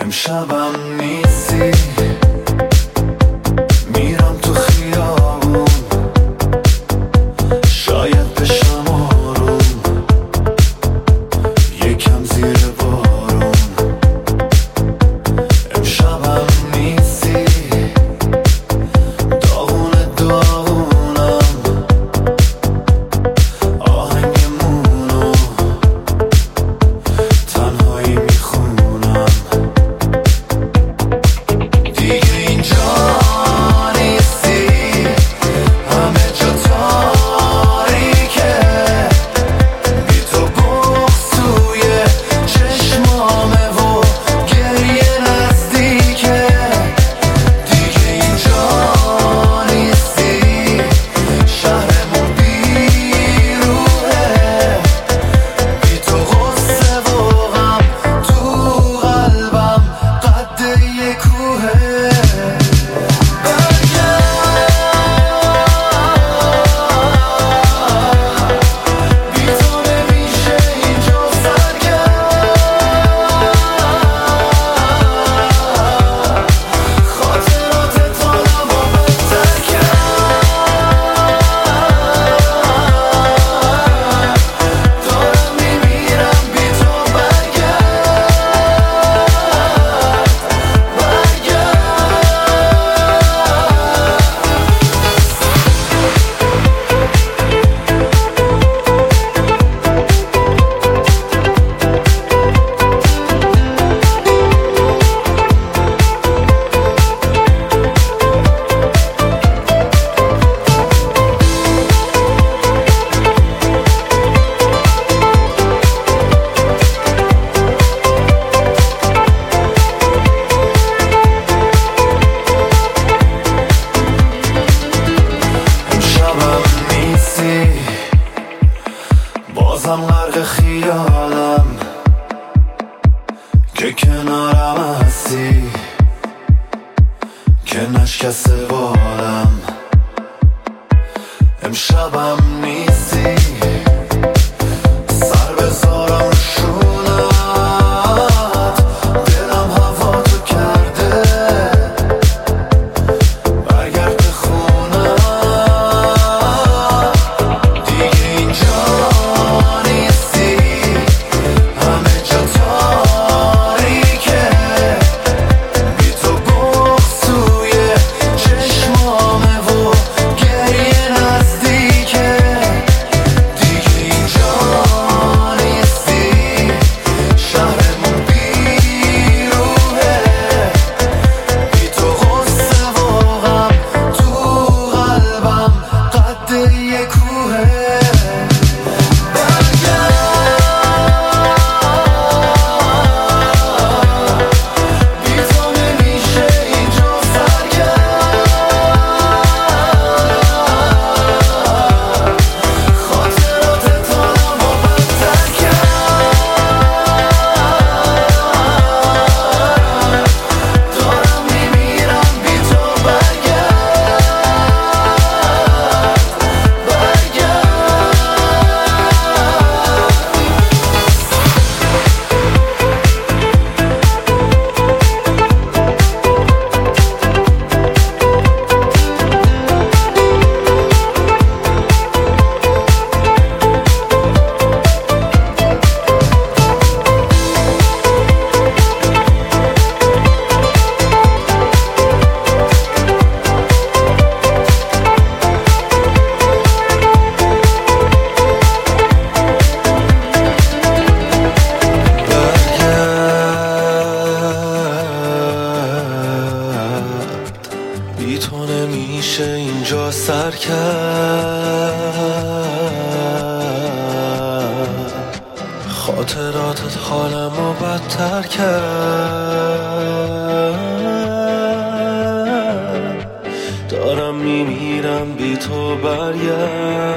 امشبم نیستی، میرم تو خیابون، شاید بشم آروم، یکم زیر بارون. امشبم نیستی، داغونه داغونم، آهنگمونو تنهایی میخونم. دیگه اینجا نیستی، همه جا تاریکه، بی تو بغض توی چشمامه و گریه نزدیکه. دیگه اینجا نیستی، شهرمون بیروحه، بی تو غصه و غم تو قلبم قد یه کوهه. بی تو نمیشه اینجا سرگرم، خاطرات تانم و بهتر کرد. دارم میمیرم بی تو، امشبم نیستی، بازم غرق خیالم که کنارم هستی، که نشکسته بالم. امشبم نیستی، سر بذارم رو شونت، دلم هوا تو کرده، برگرد به خونم. دیگه اینجا نیستی، همه جا تاریکه، بی تو بغض توی چشمامه و گریه نزدیکه. دیگه اینجا نیستی، شهرمون بیروحه، بی تو غصه و غم تو قلبم قد یه کوهه. بی تو نمیشه اینجا سرگرم، خاطرات تانم و بهتر کرد. دارم میمیرم بی تو، بی تو نمیشه اینجا سر کرد، خاطراتت حالمو بدتر کرد. دارم میمیرم بی تو، برگرد.